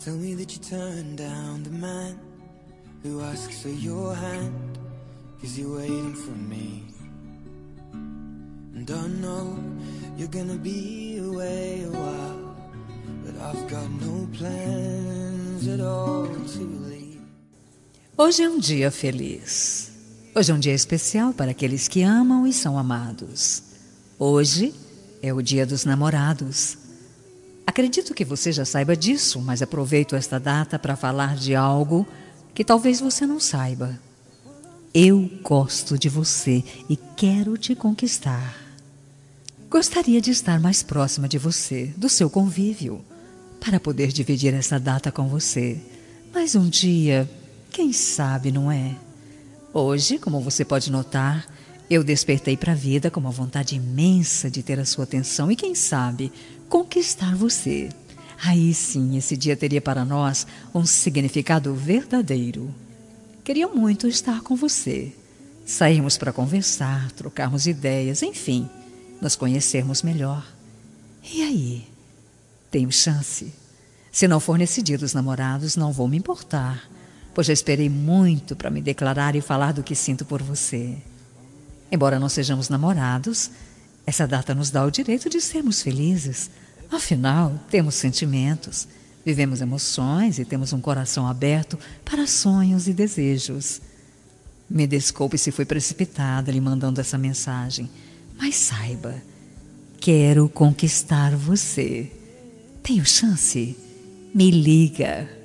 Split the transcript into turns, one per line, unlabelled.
Tell me that you turned down the man who asks for your hand, 'cause you're waiting for me. And I know you're gonna be away a while, but I've got no plans at all to leave.
Hoje é um dia feliz. Hoje é um dia especial para aqueles que amam e são amados. Hoje é o dia dos namorados. Acredito que você já saiba disso, mas aproveito esta data para falar de algo que talvez você não saiba. Eu gosto de você e quero te conquistar. Gostaria de estar mais próxima de você, do seu convívio, para poder dividir essa data com você. Mas um dia, quem sabe, não é? Hoje, como você pode notar, eu despertei para a vida com uma vontade imensa de ter a sua atenção e, quem sabe, conquistar você. Aí sim, esse dia teria para nós um significado verdadeiro. Queria muito estar com você. Sairmos para conversar, trocarmos ideias, enfim, nos conhecermos melhor. E aí? Tenho chance? Se não for nesse dia dos namorados, não vou me importar, pois já esperei muito para me declarar e falar do que sinto por você. Embora não sejamos namorados, essa data nos dá o direito de sermos felizes. Afinal, temos sentimentos, vivemos emoções e temos um coração aberto para sonhos e desejos. Me desculpe se fui precipitada lhe mandando essa mensagem, mas saiba, quero conquistar você. Tenho chance? Me liga.